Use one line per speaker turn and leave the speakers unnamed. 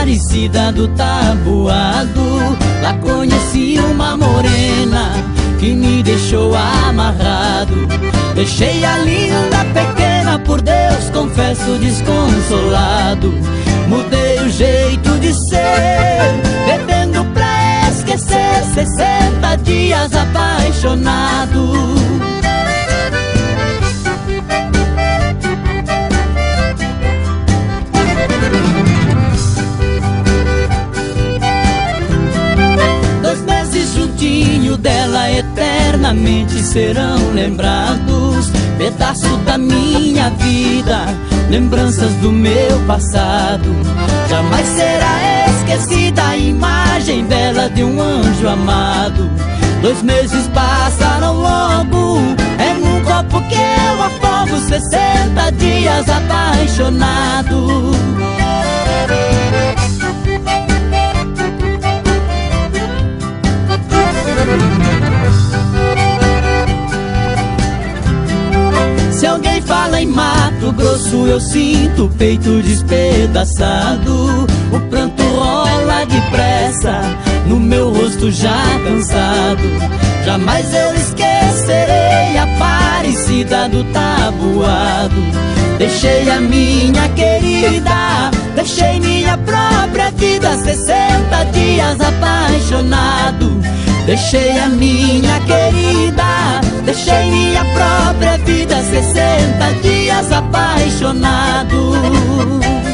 Aparecida do Taboado. Lá conheci uma morena que me deixou amarrado. Deixei a linda pequena, por Deus confesso desconsolado. Mudei o jeito de ser, bebendo pra esquecer, 60 dias apaixonado. Juntinho dela eternamente serão lembrados. Pedaço da minha vida, lembranças do meu passado. Jamais será esquecida a imagem bela de um anjo amado. 2 meses passaram logo, é num copo que eu afogo, 60 dias apaixonado. Se alguém fala em Mato Grosso, eu sinto o peito despedaçado. O pranto rola depressa no meu rosto já cansado. Jamais eu esquecerei a Aparecida do Taboado. Deixei a minha querida, deixei minha própria vida, 60 dias apaixonado. Deixei a minha querida, deixei minha própria vida, 60 dias apaixonado.